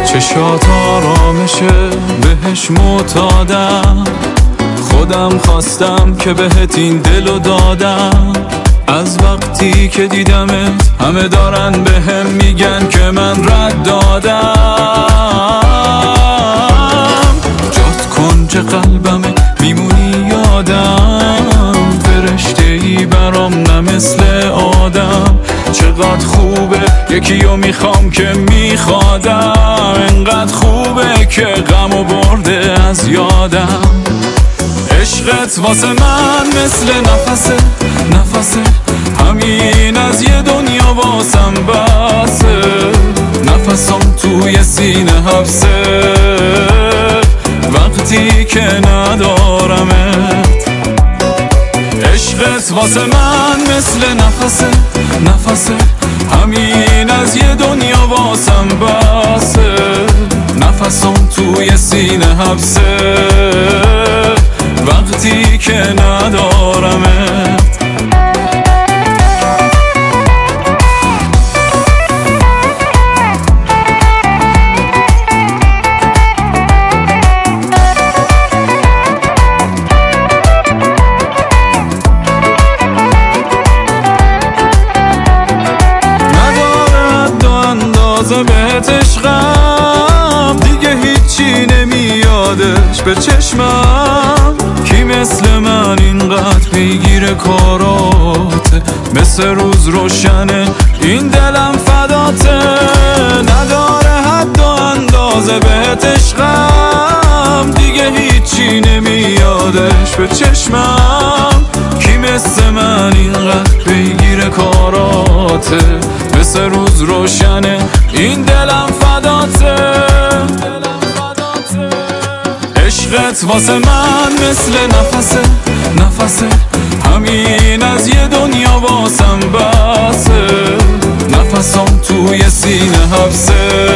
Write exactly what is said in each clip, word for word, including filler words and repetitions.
چشات آرامشه بهش معتادم، خودم خواستم که بهت این دلو دادم. از وقتی که دیدمت همه دارن بهم میگن که من رد دادم. جات کنج قلبمه میمونی یادم، فرشته ای برام نه مثل آدم. چقدر خوبه یکیو میخوام که میخوادم، انقدر خوبه که غمو برده از یادم. عشقت واسه من مثل نفسه نفسه، همین از یه دنیا واسم بسه. نفسم توی سینه حبسه وقتی که ندارمت. عشقت واسه من مثل نفسه نفسه، همین از یه دنیا واسم بسه. نفسم توی سینه حبسه وقتی که ندارمت. بهت عشقم دیگه هیچی نمیادش به چشمم. کی مثل من اینقدر پیگیر کاراته، مثل روز روشنه این دلم فداته. نداره حد و اندازه بهت عشقم دیگه هیچی نمیادش به چشمم. کی مثل من اینقدر پیگیر کاراته، مثل روز روشنه این دلم فداته. عشقت واسه من مثل نفسه نفسه، همین از یه دنیا واسم بسه. نفسم توی سینه حبسه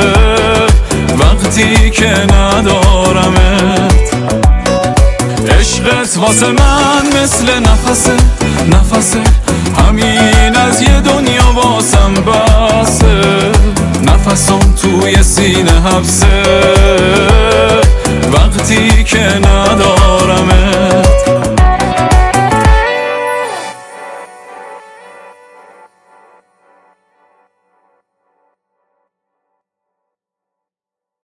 وقتی که ندارمت. عشقت واسه من مثل نفسه نفسه، همین از یه دنیا واسم بسه. نفسم توی سینه حبسه